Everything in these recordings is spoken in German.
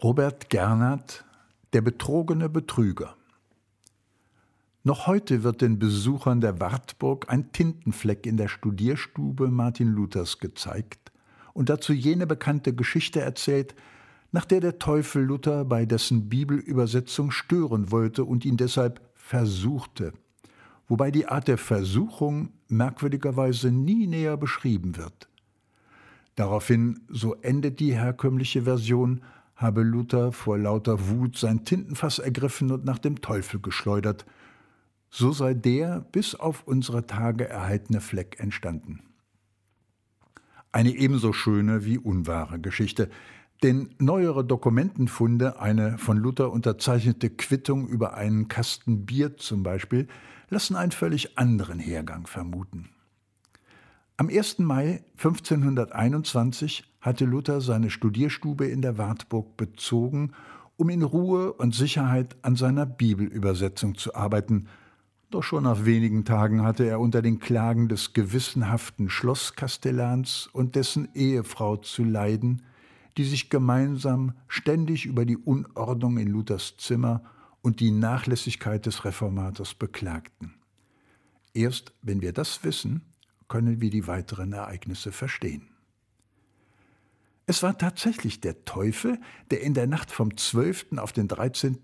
Robert Gernert, der betrogene Betrüger. Noch heute wird den Besuchern der Wartburg ein Tintenfleck in der Studierstube Martin Luthers gezeigt und dazu jene bekannte Geschichte erzählt, nach der Teufel Luther bei dessen Bibelübersetzung stören wollte und ihn deshalb versuchte, wobei die Art der Versuchung merkwürdigerweise nie näher beschrieben wird. Daraufhin, so endet die herkömmliche Version, habe Luther vor lauter Wut sein Tintenfass ergriffen und nach dem Teufel geschleudert. So sei der bis auf unsere Tage erhaltene Fleck entstanden. Eine ebenso schöne wie unwahre Geschichte, denn neuere Dokumentenfunde, eine von Luther unterzeichnete Quittung über einen Kasten Bier zum Beispiel, lassen einen völlig anderen Hergang vermuten. Am 1. Mai 1521 hatte Luther seine Studierstube in der Wartburg bezogen, um in Ruhe und Sicherheit an seiner Bibelübersetzung zu arbeiten. Doch schon nach wenigen Tagen hatte er unter den Klagen des gewissenhaften Schlosskastellans und dessen Ehefrau zu leiden, die sich gemeinsam ständig über die Unordnung in Luthers Zimmer und die Nachlässigkeit des Reformators beklagten. Erst wenn wir das wissen, können wir die weiteren Ereignisse verstehen. Es war tatsächlich der Teufel, der in der Nacht vom 12. auf den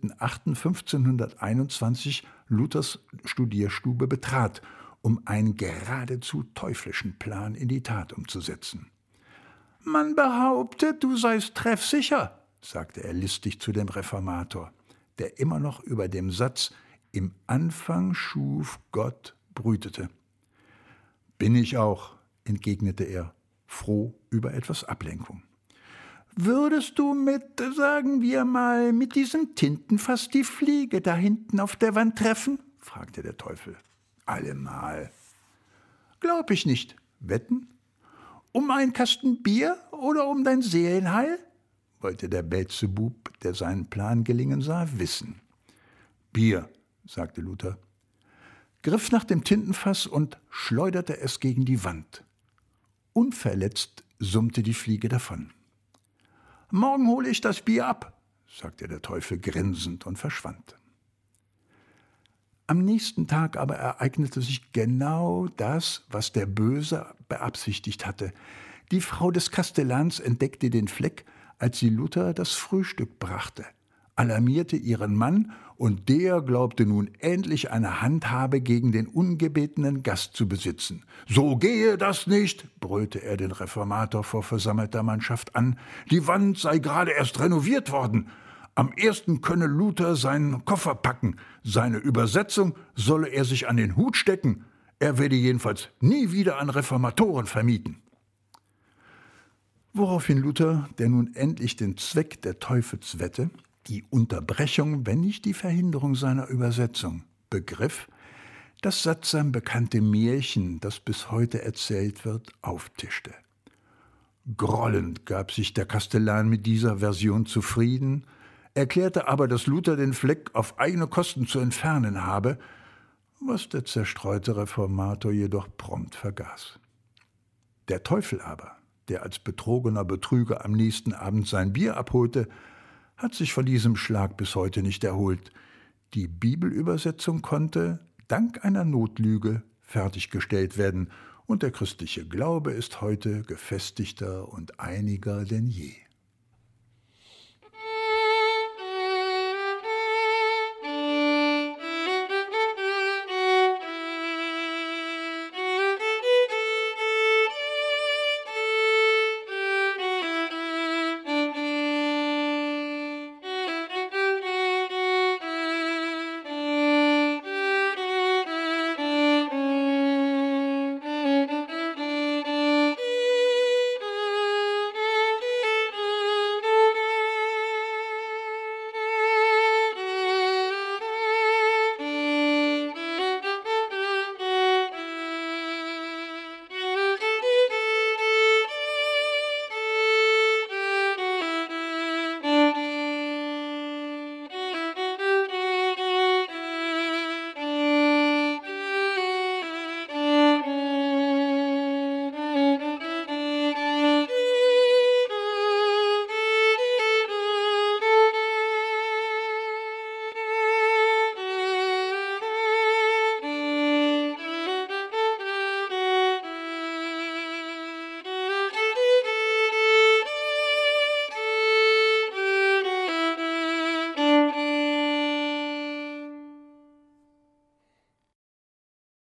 13.08.1521 Luthers Studierstube betrat, um einen geradezu teuflischen Plan in die Tat umzusetzen. »Man behauptet, du seist treffsicher«, sagte er listig zu dem Reformator, der immer noch über dem Satz »Im Anfang schuf Gott« brütete. »Bin ich auch«, entgegnete er, froh über etwas Ablenkung. »Würdest du sagen wir mal, mit diesem Tintenfass die Fliege da hinten auf der Wand treffen?« fragte der Teufel. »Allemal.« »Glaub ich nicht. Wetten? Um einen Kasten Bier oder um dein Seelenheil?« wollte der Beelzebub, der seinen Plan gelingen sah, wissen. »Bier«, sagte Luther, griff nach dem Tintenfass und schleuderte es gegen die Wand. Unverletzt summte die Fliege davon. »Morgen hole ich das Bier ab«, sagte der Teufel grinsend und verschwand. Am nächsten Tag aber ereignete sich genau das, was der Böse beabsichtigt hatte. Die Frau des Kastellans entdeckte den Fleck, als sie Luther das Frühstück brachte, alarmierte ihren Mann, und der glaubte nun endlich eine Handhabe gegen den ungebetenen Gast zu besitzen. »So gehe das nicht«, brüllte er den Reformator vor versammelter Mannschaft an. »Die Wand sei gerade erst renoviert worden. Am 1. könne Luther seinen Koffer packen. Seine Übersetzung solle er sich an den Hut stecken. Er werde jedenfalls nie wieder an Reformatoren vermieten.« Woraufhin Luther, der nun endlich den Zweck der Teufelswette, die Unterbrechung, wenn nicht die Verhinderung seiner Übersetzung, begriff, das sattsam bekannte Märchen, das bis heute erzählt wird, auftischte. Grollend gab sich der Kastellan mit dieser Version zufrieden, erklärte aber, dass Luther den Fleck auf eigene Kosten zu entfernen habe, was der zerstreute Reformator jedoch prompt vergaß. Der Teufel aber, der als betrogener Betrüger am nächsten Abend sein Bier abholte, hat sich von diesem Schlag bis heute nicht erholt. Die Bibelübersetzung konnte, dank einer Notlüge, fertiggestellt werden, und der christliche Glaube ist heute gefestigter und einiger denn je.